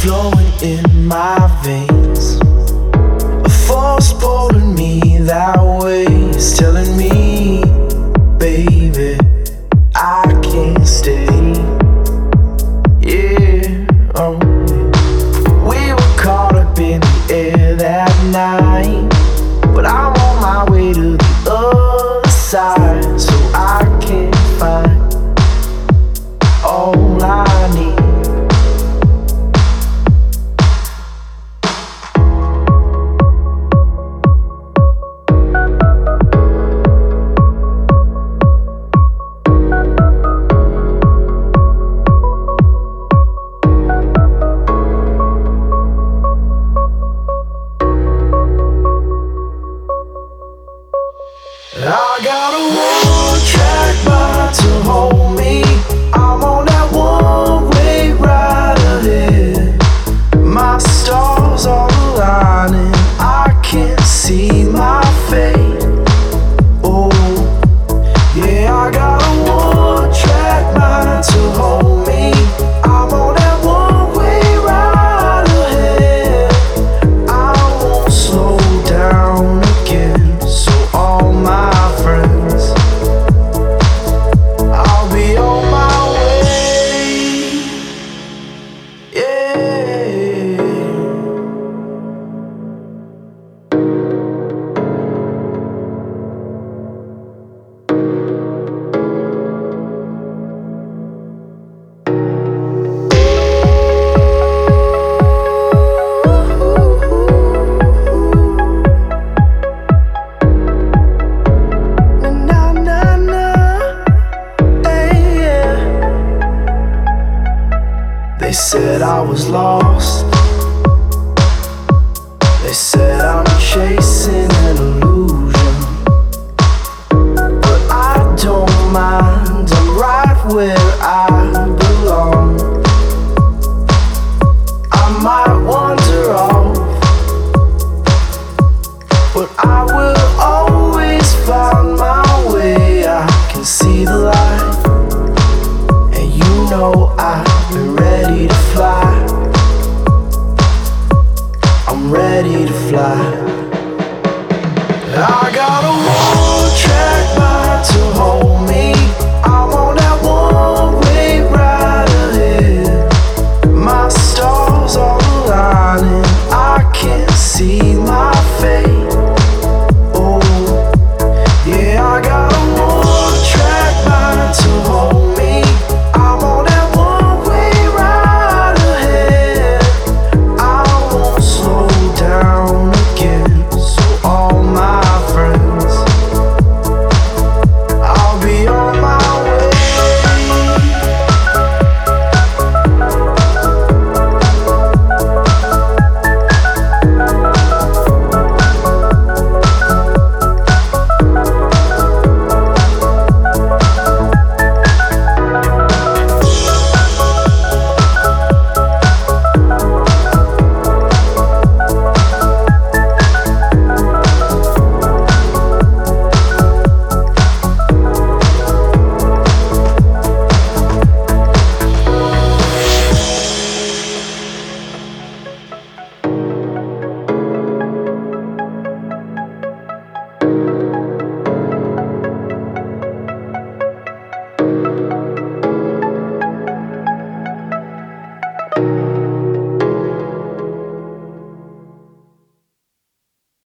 flowing in my veins. A force pulling me that way, is telling me, baby, I can't stay. Yeah, oh. We were caught up in the air that night, but I'm on my way to the other side, so I can find all I need. I got a one-track mind to hold me. I'm on that one-way ride ahead. My stars are aligning, I can't see my fate. Oh, yeah, I got a one-track mind to hold me. I'm on that one-way ride ahead. I won't slow down again, so all my friends, I'll be on my way. Yeah. Na na na, hey, yeah. They said I was lost. They said I'm chasing an illusion, but I don't mind. I'm right where I belong. I might wander off, but I will always find my way. I can see the light, and you know I've been ready to fly. I'm ready to fly. I got a one-track mind to hold me. I'm on that one-way ride ahead. My stars are aligning, I can't see my fate. Oh, yeah, I got a one-track mind to hold me. I'm on that one-way ride ahead. I won't slow down again, so all my friends, I'll be on my way.